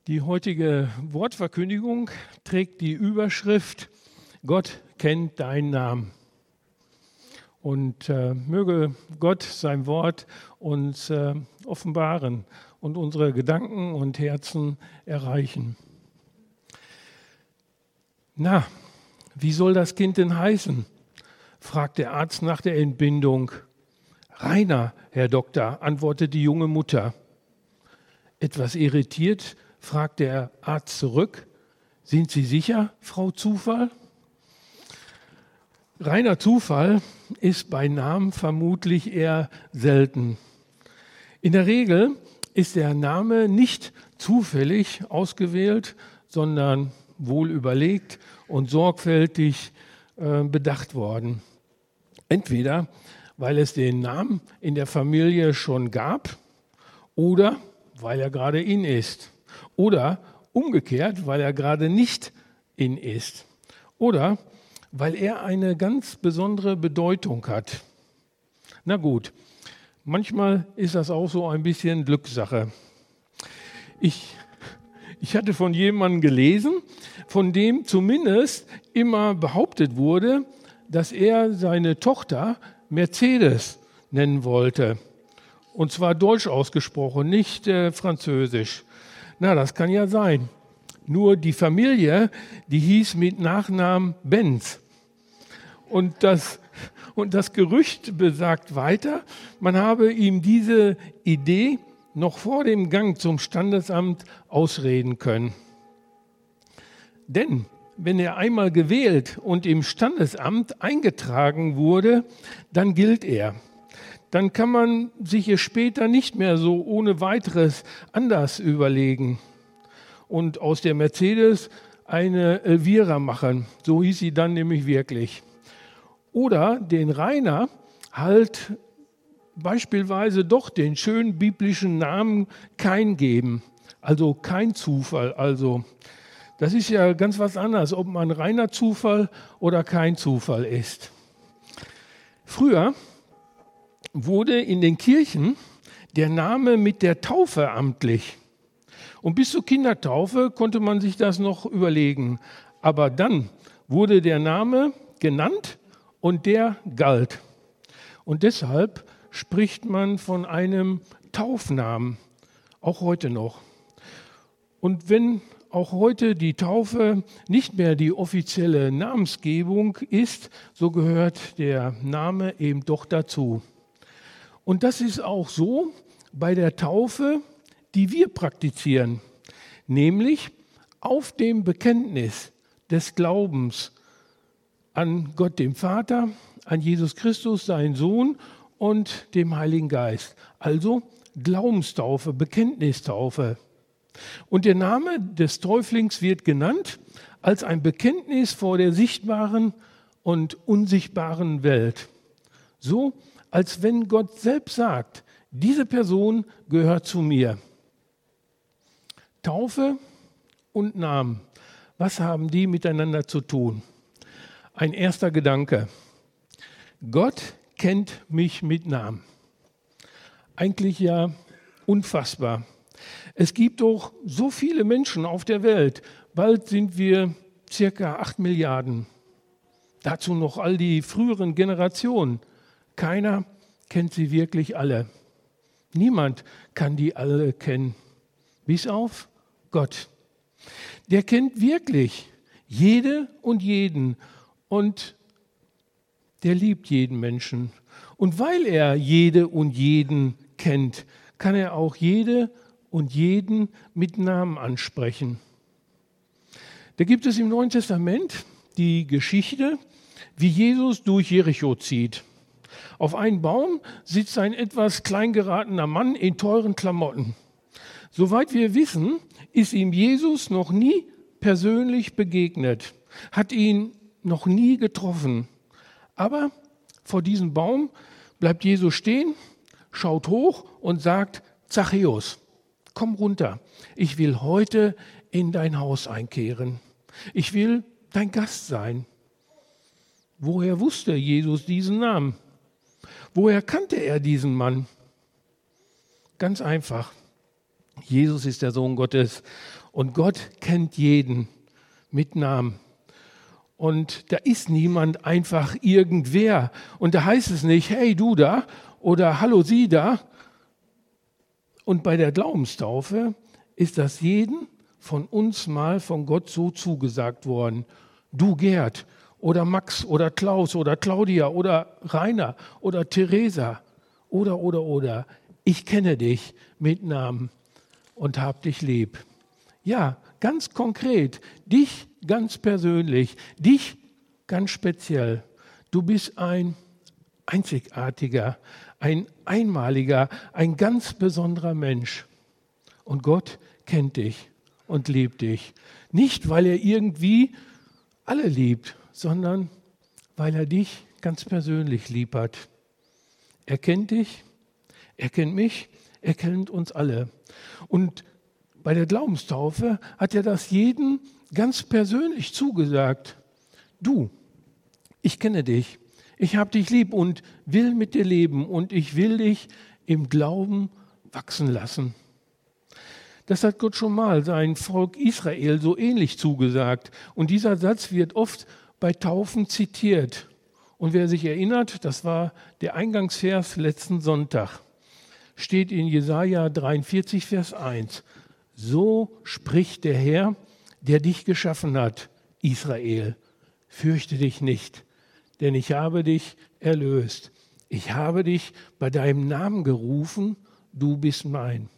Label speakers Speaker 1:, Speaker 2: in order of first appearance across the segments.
Speaker 1: Die heutige Wortverkündigung trägt die Überschrift Gott kennt deinen Namen. Und möge Gott sein Wort uns offenbaren und unsere Gedanken und Herzen erreichen. Na, wie soll das Kind denn heißen? Fragt der Arzt nach der Entbindung. Rainer, Herr Doktor, antwortet die junge Mutter. Etwas irritiert fragt der Arzt zurück. Sind Sie sicher, Frau Zufall? Reiner Zufall ist bei Namen vermutlich eher selten. In der Regel ist der Name nicht zufällig ausgewählt, sondern wohl überlegt und sorgfältig bedacht worden. Entweder weil es den Namen in der Familie schon gab oder weil er gerade in ist. Oder umgekehrt, weil er gerade nicht in ist. Oder weil er eine ganz besondere Bedeutung hat. Na gut, manchmal ist das auch so ein bisschen Glückssache. Ich hatte von jemandem gelesen, von dem zumindest immer behauptet wurde, dass er seine Tochter Mercedes nennen wollte. Und zwar deutsch ausgesprochen, nicht französisch. Na, das kann ja sein. Nur die Familie, die hieß mit Nachnamen Benz. Und das Gerücht besagt weiter, man habe ihm diese Idee noch vor dem Gang zum Standesamt ausreden können. Denn wenn er einmal gewählt und im Standesamt eingetragen wurde, dann gilt er. Dann kann man sich es später nicht mehr so ohne weiteres anders überlegen und aus der Mercedes eine Elvira machen. So hieß sie dann nämlich wirklich. Oder den Rainer halt beispielsweise doch den schönen biblischen Namen Kain geben. Also kein Zufall. Also das ist ja ganz was anderes, ob man reiner Zufall oder kein Zufall ist. Früher wurde in den Kirchen der Name mit der Taufe amtlich. Und bis zur Kindertaufe konnte man sich das noch überlegen. Aber dann wurde der Name genannt und der galt. Und deshalb spricht man von einem Taufnamen, auch heute noch. Und wenn auch heute die Taufe nicht mehr die offizielle Namensgebung ist, so gehört der Name eben doch dazu. Und das ist auch so bei der Taufe, die wir praktizieren, nämlich auf dem Bekenntnis des Glaubens an Gott, dem Vater, an Jesus Christus, seinen Sohn und dem Heiligen Geist. Also Glaubenstaufe, Bekenntnistaufe. Und der Name des Täuflings wird genannt als ein Bekenntnis vor der sichtbaren und unsichtbaren Welt. So als wenn Gott selbst sagt, diese Person gehört zu mir. Taufe und Namen, was haben die miteinander zu tun? Ein erster Gedanke. Gott kennt mich mit Namen. Eigentlich ja unfassbar. Es gibt doch so viele Menschen auf der Welt. Bald sind wir circa 8 Milliarden. Dazu noch all die früheren Generationen. Keiner kennt sie wirklich alle. Niemand kann die alle kennen, bis auf Gott. Der kennt wirklich jede und jeden und der liebt jeden Menschen. Und weil er jede und jeden kennt, kann er auch jede und jeden mit Namen ansprechen. Da gibt es im Neuen Testament die Geschichte, wie Jesus durch Jericho zieht. Auf einem Baum sitzt ein etwas klein geratener Mann in teuren Klamotten. Soweit wir wissen, ist ihm Jesus noch nie persönlich begegnet, hat ihn noch nie getroffen. Aber vor diesem Baum bleibt Jesus stehen, schaut hoch und sagt, Zachäus, komm runter, ich will heute in dein Haus einkehren. Ich will dein Gast sein. Woher wusste Jesus diesen Namen? Woher kannte er diesen Mann? Ganz einfach. Jesus ist der Sohn Gottes und Gott kennt jeden mit Namen. Und da ist niemand einfach irgendwer. Und da heißt es nicht, hey du da oder hallo sie da. Und bei der Glaubenstaufe ist das jedem von uns mal von Gott so zugesagt worden. Du Gerd oder Max oder Klaus oder Claudia oder Rainer oder Theresa oder. Ich kenne dich mit Namen und hab dich lieb. Ja, ganz konkret, dich ganz persönlich, dich ganz speziell. Du bist ein einzigartiger, ein einmaliger, ein ganz besonderer Mensch. Und Gott kennt dich und liebt dich. Nicht, weil er irgendwie alle liebt, sondern weil er dich ganz persönlich lieb hat. Er kennt dich, er kennt mich, er kennt uns alle. Und bei der Glaubenstaufe hat er das jedem ganz persönlich zugesagt. Du, ich kenne dich, ich habe dich lieb und will mit dir leben und ich will dich im Glauben wachsen lassen. Das hat Gott schon mal sein Volk Israel so ähnlich zugesagt. Und dieser Satz wird oft bei Taufen zitiert. Und wer sich erinnert, das war der Eingangsvers letzten Sonntag. Steht in Jesaja 43, Vers 1. So spricht der Herr, der dich geschaffen hat, Israel. Fürchte dich nicht, denn ich habe dich erlöst. Ich habe dich bei deinem Namen gerufen, du bist mein.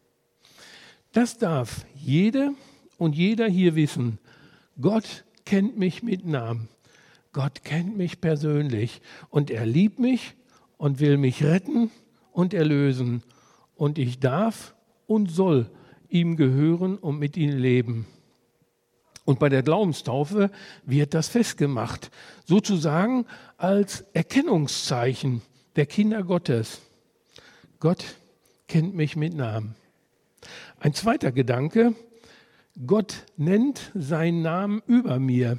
Speaker 1: Das darf jede und jeder hier wissen. Gott kennt mich mit Namen. Gott kennt mich persönlich und er liebt mich und will mich retten und erlösen. Und ich darf und soll ihm gehören und mit ihm leben. Und bei der Glaubenstaufe wird das festgemacht, sozusagen als Erkennungszeichen der Kinder Gottes. Gott kennt mich mit Namen. Ein zweiter Gedanke, Gott nennt seinen Namen über mir.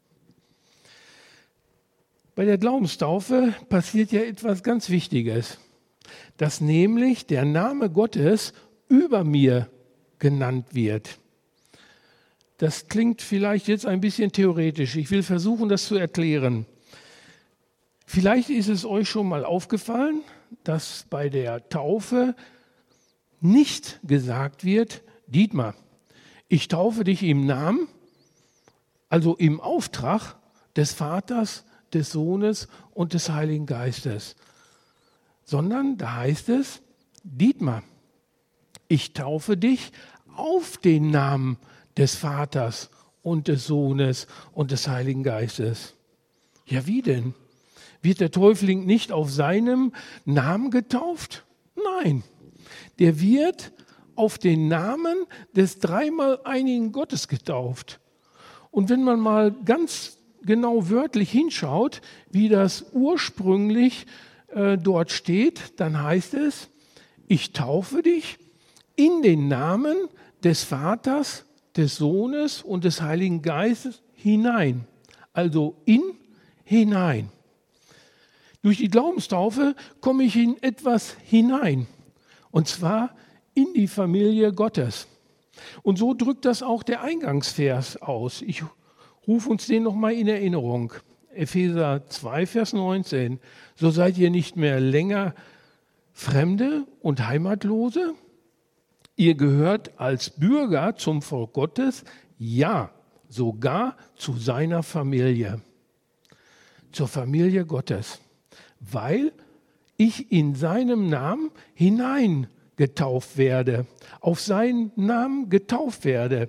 Speaker 1: Bei der Glaubenstaufe passiert ja etwas ganz Wichtiges, dass nämlich der Name Gottes über mir genannt wird. Das klingt vielleicht jetzt ein bisschen theoretisch. Ich will versuchen, das zu erklären. Vielleicht ist es euch schon mal aufgefallen, dass bei der Taufe nicht gesagt wird, Dietmar, ich taufe dich im Namen, also im Auftrag des Vaters, des Sohnes und des Heiligen Geistes, sondern da heißt es, Dietmar, ich taufe dich auf den Namen des Vaters und des Sohnes und des Heiligen Geistes. Ja, wie denn? Wird der Täufling nicht auf seinem Namen getauft? Nein, der wird auf den Namen des dreimal einigen Gottes getauft. Und wenn man mal ganz genau wörtlich hinschaut, wie das ursprünglich dort steht, dann heißt es, ich taufe dich in den Namen des Vaters, des Sohnes und des Heiligen Geistes hinein. Also hinein. Durch die Glaubenstaufe komme ich in etwas hinein. Und zwar in die Familie Gottes. Und so drückt das auch der Eingangsvers aus. Ich rufe uns den nochmal in Erinnerung. Epheser 2, Vers 19. So seid ihr nicht mehr länger Fremde und Heimatlose. Ihr gehört als Bürger zum Volk Gottes, ja, sogar zu seiner Familie. Zur Familie Gottes. Weil ich in seinem Namen hinein getauft werde, auf seinen Namen getauft werde.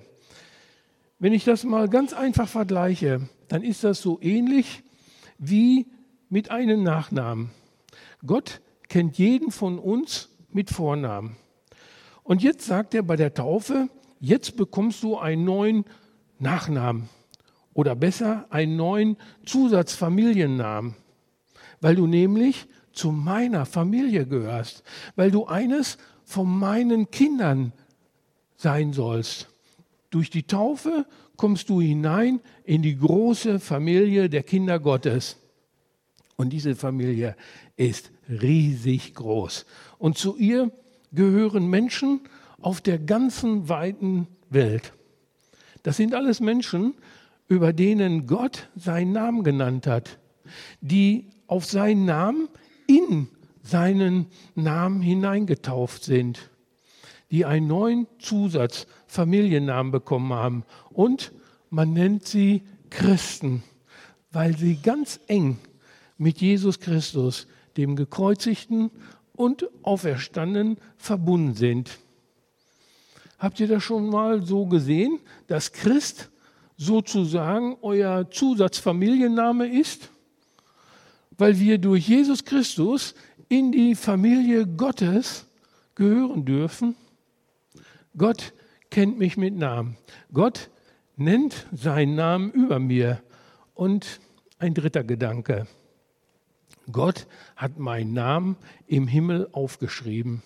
Speaker 1: Wenn ich das mal ganz einfach vergleiche, dann ist das so ähnlich wie mit einem Nachnamen. Gott kennt jeden von uns mit Vornamen. Und jetzt sagt er bei der Taufe, jetzt bekommst du einen neuen Nachnamen oder besser einen neuen Zusatzfamiliennamen, weil du nämlich zu meiner Familie gehörst, weil du eines von meinen Kindern sein sollst. Durch die Taufe kommst du hinein in die große Familie der Kinder Gottes. Und diese Familie ist riesig groß. Und zu ihr gehören Menschen auf der ganzen weiten Welt. Das sind alles Menschen, über denen Gott seinen Namen genannt hat, die auf seinen Namen in seinen Namen hineingetauft sind, die einen neuen Zusatz, Familiennamen bekommen haben. Und man nennt sie Christen, weil sie ganz eng mit Jesus Christus, dem Gekreuzigten und Auferstandenen, verbunden sind. Habt ihr das schon mal so gesehen, dass Christ sozusagen euer Zusatzfamilienname ist? Weil wir durch Jesus Christus in die Familie Gottes gehören dürfen. Gott kennt mich mit Namen. Gott nennt seinen Namen über mir. Und ein dritter Gedanke. Gott hat meinen Namen im Himmel aufgeschrieben.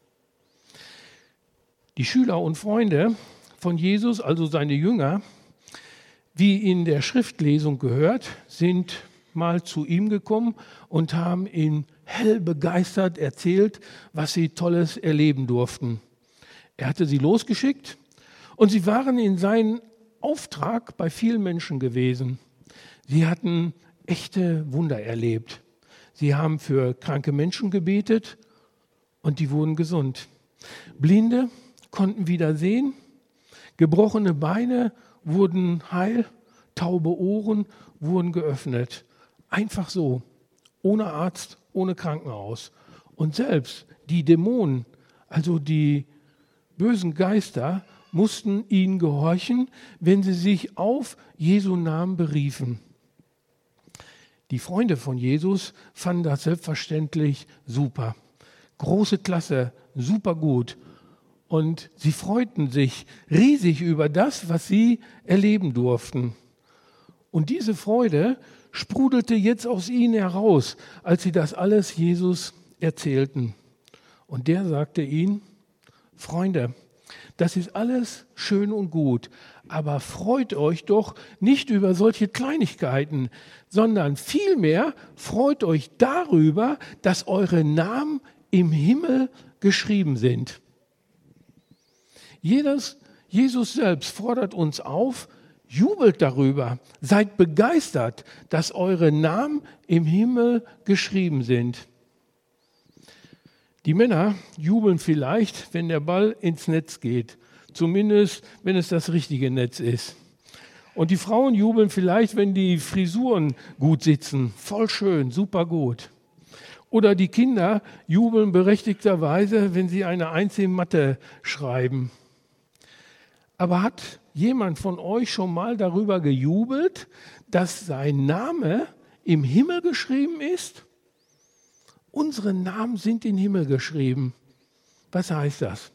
Speaker 1: Die Schüler und Freunde von Jesus, also seine Jünger, wie in der Schriftlesung gehört, sind mal zu ihm gekommen und haben ihm hell begeistert erzählt, was sie Tolles erleben durften. Er hatte sie losgeschickt und sie waren in seinem Auftrag bei vielen Menschen gewesen. Sie hatten echte Wunder erlebt. Sie haben für kranke Menschen gebetet und die wurden gesund. Blinde konnten wieder sehen, gebrochene Beine wurden heil, taube Ohren wurden geöffnet. Einfach so, ohne Arzt, ohne Krankenhaus. Und selbst die Dämonen, also die bösen Geister, mussten ihnen gehorchen, wenn sie sich auf Jesu Namen beriefen. Die Freunde von Jesus fanden das selbstverständlich super. Große Klasse, super gut. Und sie freuten sich riesig über das, was sie erleben durften. Und diese Freude sprudelte jetzt aus ihnen heraus, als sie das alles Jesus erzählten. Und der sagte ihnen: Freunde, das ist alles schön und gut, aber freut euch doch nicht über solche Kleinigkeiten, sondern vielmehr freut euch darüber, dass eure Namen im Himmel geschrieben sind. Jesus selbst fordert uns auf, jubelt darüber, seid begeistert, dass eure Namen im Himmel geschrieben sind. Die Männer jubeln vielleicht, wenn der Ball ins Netz geht, zumindest wenn es das richtige Netz ist. Und die Frauen jubeln vielleicht, wenn die Frisuren gut sitzen, voll schön, super gut. Oder die Kinder jubeln berechtigterweise, wenn sie eine Eins in Mathe schreiben. Aber hat jemand von euch schon mal darüber gejubelt, dass sein Name im Himmel geschrieben ist? Unsere Namen sind im Himmel geschrieben. Was heißt das?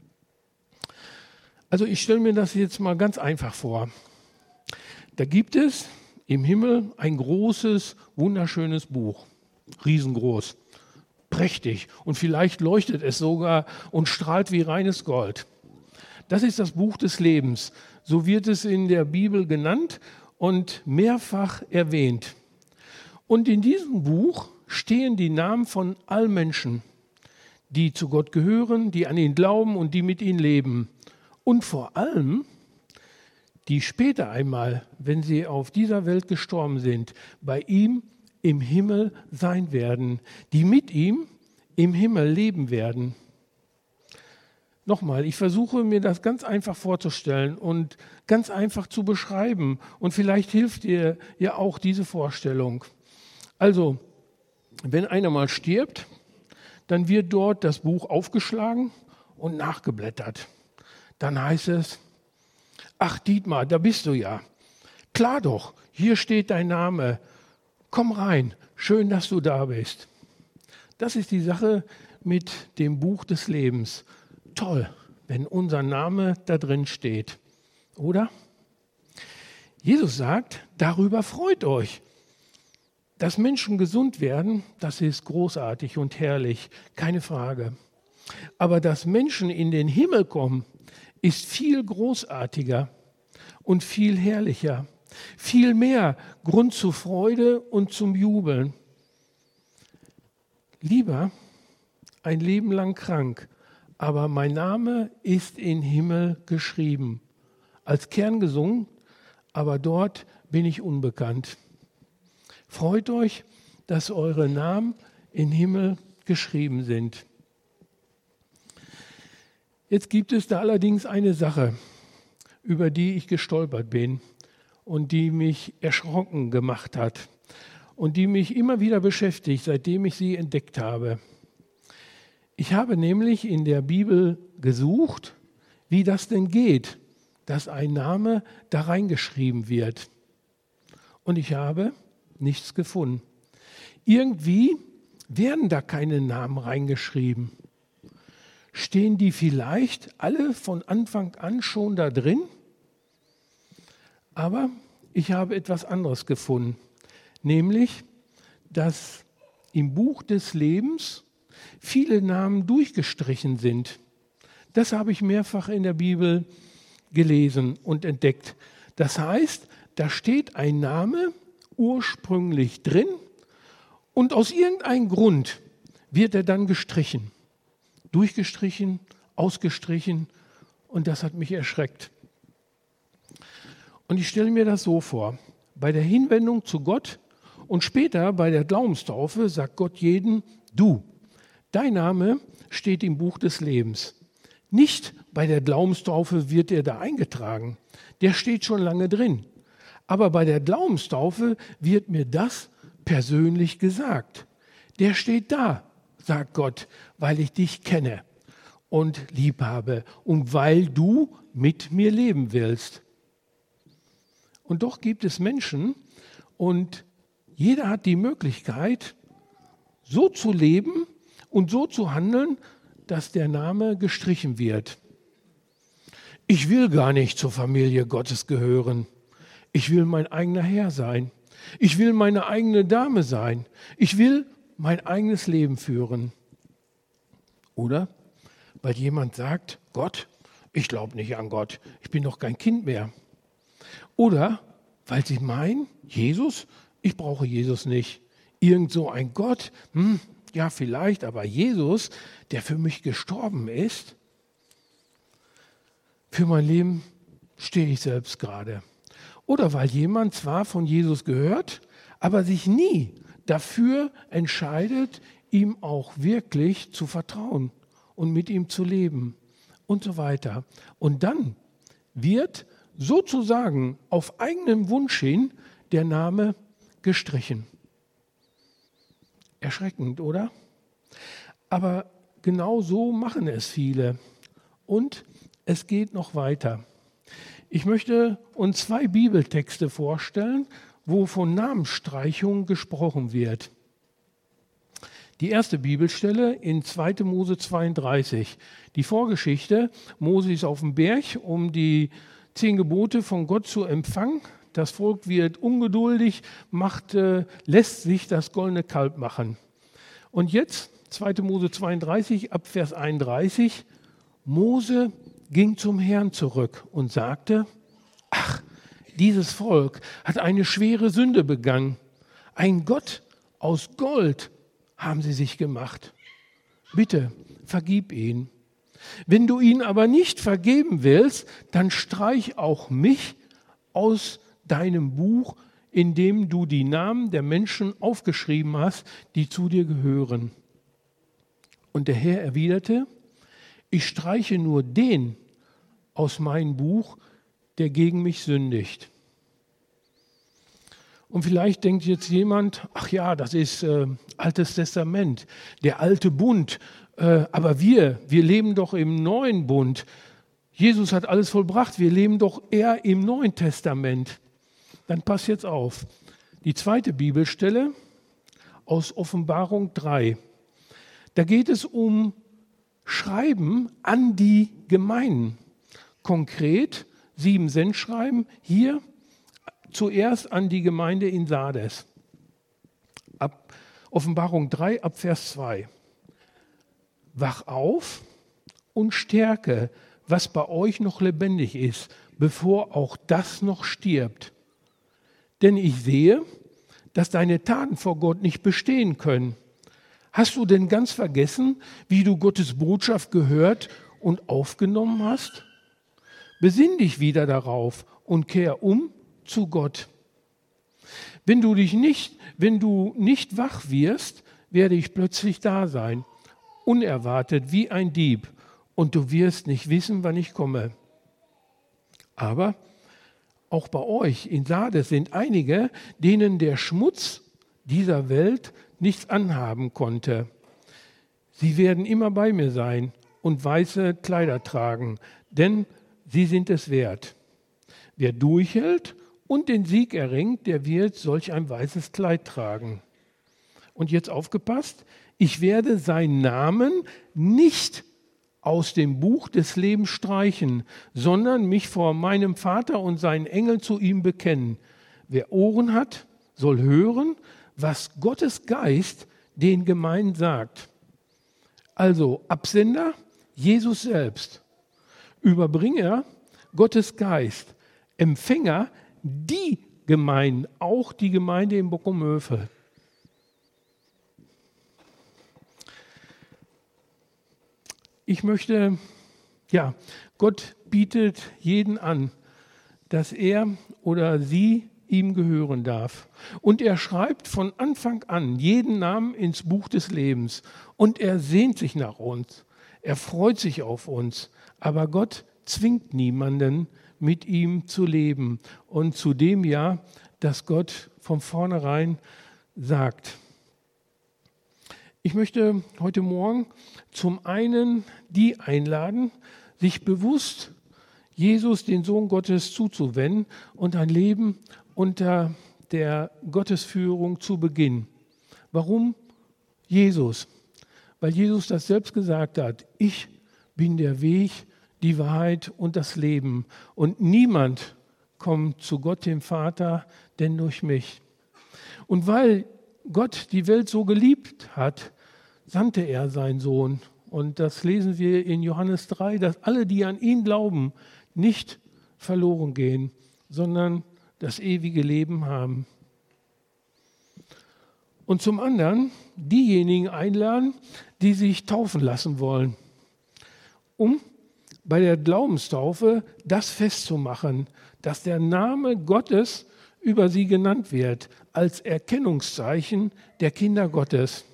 Speaker 1: Also ich stelle mir das jetzt mal ganz einfach vor. Da gibt es im Himmel ein großes, wunderschönes Buch. Riesengroß, prächtig und vielleicht leuchtet es sogar und strahlt wie reines Gold. Das ist das Buch des Lebens. So wird es in der Bibel genannt und mehrfach erwähnt. Und in diesem Buch stehen die Namen von allen Menschen, die zu Gott gehören, die an ihn glauben und die mit ihm leben. Und vor allem, die später einmal, wenn sie auf dieser Welt gestorben sind, bei ihm im Himmel sein werden, die mit ihm im Himmel leben werden. Nochmal, ich versuche mir das ganz einfach vorzustellen und ganz einfach zu beschreiben. Und vielleicht hilft dir ja auch diese Vorstellung. Also, wenn einer mal stirbt, dann wird dort das Buch aufgeschlagen und nachgeblättert. Dann heißt es: Ach Dietmar, da bist du ja. Klar doch, hier steht dein Name. Komm rein, schön, dass du da bist. Das ist die Sache mit dem Buch des Lebens. Toll, wenn unser Name da drin steht, oder? Jesus sagt, darüber freut euch. Dass Menschen gesund werden, das ist großartig und herrlich, keine Frage. Aber dass Menschen in den Himmel kommen, ist viel großartiger und viel herrlicher. Viel mehr Grund zur Freude und zum Jubeln. Lieber ein Leben lang krank, aber mein Name ist im Himmel geschrieben. Als Kern gesungen, aber dort bin ich unbekannt. Freut euch, dass eure Namen im Himmel geschrieben sind. Jetzt gibt es da allerdings eine Sache, über die ich gestolpert bin und die mich erschrocken gemacht hat und die mich immer wieder beschäftigt, seitdem ich sie entdeckt habe. Ich habe nämlich in der Bibel gesucht, wie das denn geht, dass ein Name da reingeschrieben wird. Und ich habe nichts gefunden. Irgendwie werden da keine Namen reingeschrieben. Stehen die vielleicht alle von Anfang an schon da drin? Aber ich habe etwas anderes gefunden, nämlich, dass im Buch des Lebens viele Namen durchgestrichen sind. Das habe ich mehrfach in der Bibel gelesen und entdeckt. Das heißt, da steht ein Name ursprünglich drin und aus irgendeinem Grund wird er dann gestrichen. Durchgestrichen, ausgestrichen und das hat mich erschreckt. Und ich stelle mir das so vor, bei der Hinwendung zu Gott und später bei der Glaubenstaufe sagt Gott jedem, du, dein Name steht im Buch des Lebens. Nicht bei der Glaubenstaufe wird er da eingetragen, der steht schon lange drin. Aber bei der Glaubenstaufe wird mir das persönlich gesagt. Der steht da, sagt Gott, weil ich dich kenne und lieb habe und weil du mit mir leben willst. Und doch gibt es Menschen und jeder hat die Möglichkeit, so zu leben und so zu handeln, dass der Name gestrichen wird. Ich will gar nicht zur Familie Gottes gehören. Ich will mein eigener Herr sein. Ich will meine eigene Dame sein. Ich will mein eigenes Leben führen. Oder weil jemand sagt, Gott, ich glaube nicht an Gott, ich bin doch kein Kind mehr. Oder weil sie meinen, Jesus, ich brauche Jesus nicht. Irgend so ein Gott, ja vielleicht, aber Jesus, der für mich gestorben ist, für mein Leben stehe ich selbst gerade. Oder weil jemand zwar von Jesus gehört, aber sich nie dafür entscheidet, ihm auch wirklich zu vertrauen und mit ihm zu leben und so weiter. Und dann wird sozusagen auf eigenen Wunsch hin der Name gestrichen. Erschreckend, oder? Aber genau so machen es viele. Und es geht noch weiter. Ich möchte uns 2 Bibeltexte vorstellen, wo von Namensstreichung gesprochen wird. Die erste Bibelstelle in 2. Mose 32. Die Vorgeschichte, Mose ist auf dem Berg, um die 10 Gebote von Gott zu empfangen. Das Volk wird ungeduldig, lässt sich das goldene Kalb machen. Und jetzt, 2. Mose 32, ab Vers 31, Mose ging zum Herrn zurück und sagte, ach, dieses Volk hat eine schwere Sünde begangen. Ein Gott aus Gold haben sie sich gemacht. Bitte, vergib ihn. Wenn du ihn aber nicht vergeben willst, dann streich auch mich aus deinem Buch, in dem du die Namen der Menschen aufgeschrieben hast, die zu dir gehören. Und der Herr erwiderte, ich streiche nur den aus meinem Buch, der gegen mich sündigt. Und vielleicht denkt jetzt jemand, ach ja, das ist Altes Testament, der alte Bund, aber wir leben doch im neuen Bund. Jesus hat alles vollbracht, wir leben doch eher im Neuen Testament. Dann passt jetzt auf. Die zweite Bibelstelle aus Offenbarung 3. Da geht es um Schreiben an die Gemeinden. Konkret 7 Sendschreiben hier zuerst an die Gemeinde in Sardes. Ab Offenbarung 3 ab Vers 2. Wach auf und stärke, was bei euch noch lebendig ist, bevor auch das noch stirbt. Denn ich sehe, dass deine Taten vor Gott nicht bestehen können. Hast du denn ganz vergessen, wie du Gottes Botschaft gehört und aufgenommen hast? Besinn dich wieder darauf und kehr um zu Gott. Wenn du nicht wach wirst, werde ich plötzlich da sein, unerwartet wie ein Dieb, und du wirst nicht wissen, wann ich komme. Aber auch bei euch in Sardes sind einige, denen der Schmutz dieser Welt nichts anhaben konnte. Sie werden immer bei mir sein und weiße Kleider tragen, denn sie sind es wert. Wer durchhält und den Sieg erringt, der wird solch ein weißes Kleid tragen. Und jetzt aufgepasst, ich werde seinen Namen nicht aus dem Buch des Lebens streichen, sondern mich vor meinem Vater und seinen Engeln zu ihm bekennen. Wer Ohren hat, soll hören, was Gottes Geist den Gemeinden sagt. Also Absender, Jesus selbst. Überbringer, Gottes Geist. Empfänger, die Gemeinden, auch die Gemeinde in Bockumhövel. Ich möchte, Gott bietet jeden an, dass er oder sie ihm gehören darf. Und er schreibt von Anfang an jeden Namen ins Buch des Lebens. Und er sehnt sich nach uns. Er freut sich auf uns. Aber Gott zwingt niemanden, mit ihm zu leben. Und zu dem dass Gott von vornherein sagt. Ich möchte heute Morgen zum einen die einladen, sich bewusst Jesus, den Sohn Gottes, zuzuwenden und ein Leben unter der Gottesführung zu beginnen. Warum Jesus? Weil Jesus das selbst gesagt hat, ich bin der Weg, die Wahrheit und das Leben. Und niemand kommt zu Gott, dem Vater, denn durch mich. Und weil Gott die Welt so geliebt hat, sandte er seinen Sohn. Und das lesen wir in Johannes 3, dass alle, die an ihn glauben, nicht verloren gehen, sondern das ewige Leben haben. Und zum anderen diejenigen einladen, die sich taufen lassen wollen, um bei der Glaubenstaufe das festzumachen, dass der Name Gottes über sie genannt wird, als Erkennungszeichen der Kinder Gottes.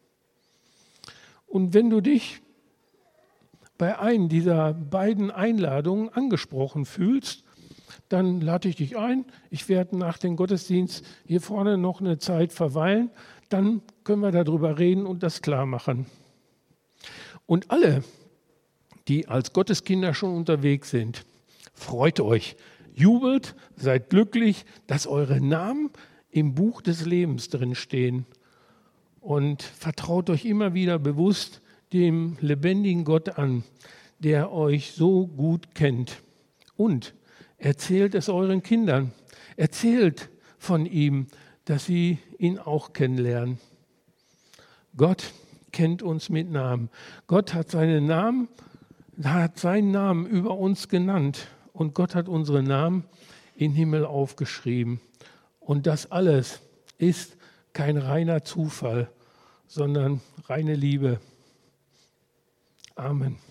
Speaker 1: Und wenn du dich bei einer dieser beiden Einladungen angesprochen fühlst, dann lade ich dich ein. Ich werde nach dem Gottesdienst hier vorne noch eine Zeit verweilen. Dann können wir darüber reden und das klar machen. Und alle, die als Gotteskinder schon unterwegs sind, freut euch, jubelt, seid glücklich, dass eure Namen im Buch des Lebens drin stehen. Und vertraut euch immer wieder bewusst dem lebendigen Gott an, der euch so gut kennt. Und erzählt es euren Kindern. Erzählt von ihm, dass sie ihn auch kennenlernen. Gott kennt uns mit Namen. Gott hat seinen Namen über uns genannt. Und Gott hat unsere Namen in den Himmel aufgeschrieben. Und das alles ist kein reiner Zufall, sondern reine Liebe. Amen.